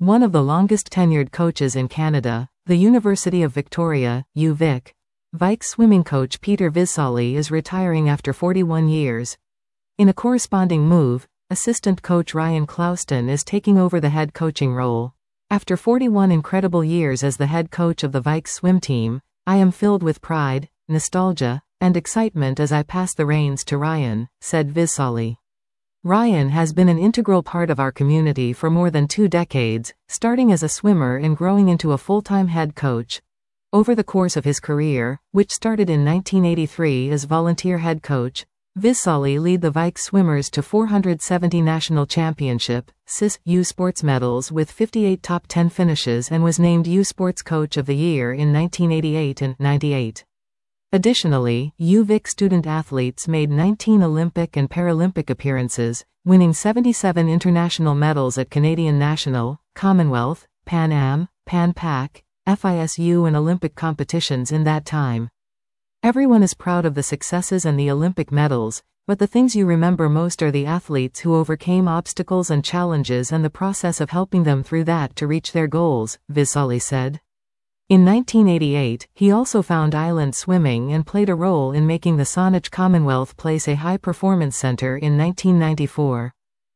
One of the longest tenured coaches in Canada, the University of Victoria, UVic, Vikes swimming coach Peter Visoli is retiring after 41 years. In a corresponding move, assistant coach Ryan Clouston is taking over the head coaching role. After 41 incredible years as the head coach of the Vikes swim team, I am filled with pride, nostalgia, and excitement as I pass the reins to Ryan, said Visoli. Ryan has been an integral part of our community for more than 2 decades, starting as a swimmer and growing into a full-time head coach. Over the course of his career, which started in 1983 as volunteer head coach, Visoli led the Vikes swimmers to 470 national championship, CIS-U sports medals with 58 top 10 finishes and was named U Sports Coach of the Year in 1988 and 98. Additionally, UVic student athletes made 19 Olympic and Paralympic appearances, winning 77 international medals at Canadian National, Commonwealth, Pan Am, Pan Pac, FISU and Olympic competitions in that time. Everyone is proud of the successes and the Olympic medals, but the things you remember most are the athletes who overcame obstacles and challenges and the process of helping them through that to reach their goals, Visoli said. In 1988, he also found island swimming and played a role in making the Saanich Commonwealth Place a high-performance center in 1994.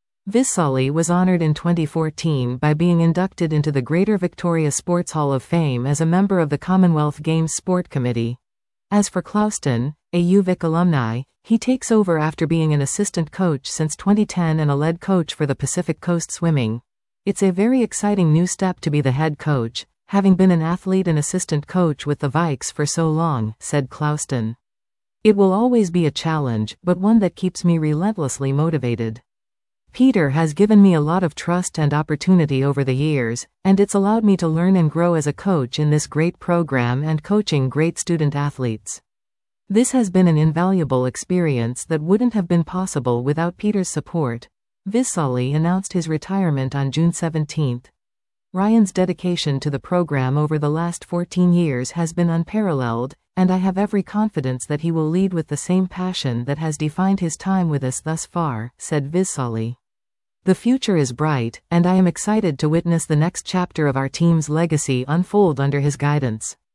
Visoli was honored in 2014 by being inducted into the Greater Victoria Sports Hall of Fame as a member of the Commonwealth Games Sport Committee. As for Clouston, a UVic alumni, he takes over after being an assistant coach since 2010 and a lead coach for the Pacific Coast Swimming. It's a very exciting new step to be the head coach, having been an athlete and assistant coach with the Vikes for so long, said Clouston. It will always be a challenge, but one that keeps me relentlessly motivated. Peter has given me a lot of trust and opportunity over the years, and it's allowed me to learn and grow as a coach in this great program and coaching great student athletes. This has been an invaluable experience that wouldn't have been possible without Peter's support. Visoli announced his retirement on June 17. Ryan's dedication to the program over the last 14 years has been unparalleled, and I have every confidence that he will lead with the same passion that has defined his time with us thus far, said Visoli. The future is bright, and I am excited to witness the next chapter of our team's legacy unfold under his guidance.